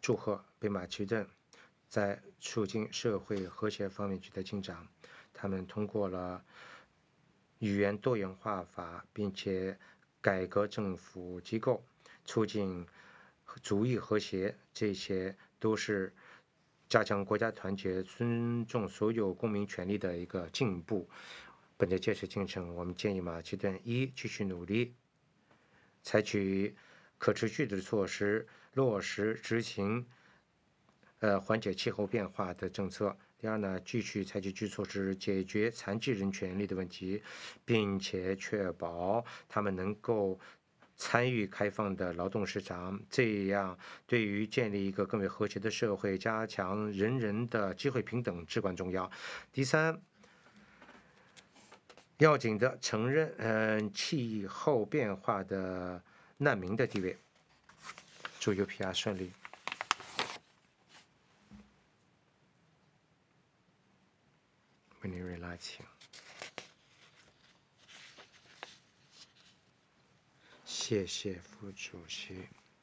祝贺北马其顿在促进社会和谐方面取得进展。他们通过了语言多元化法，并且改革政府机构，促进族裔和谐，这些都是加强国家团结、尊重所有公民权利的一个进步。本着这次进程，我们建议马其顿一继续努力，采取可持续的措施，落实执行缓解气候变化的政策。第二呢，继续采取措施解决残疾人权利的问题，并且确保他们能够参与开放的劳动市场，这样对于建立一个更为和谐的社会、加强人人的机会平等至关重要。第三，要紧的承认气候变化的难民的地位。祝 UPR 顺利。为您瑞拉请。谢谢副主席。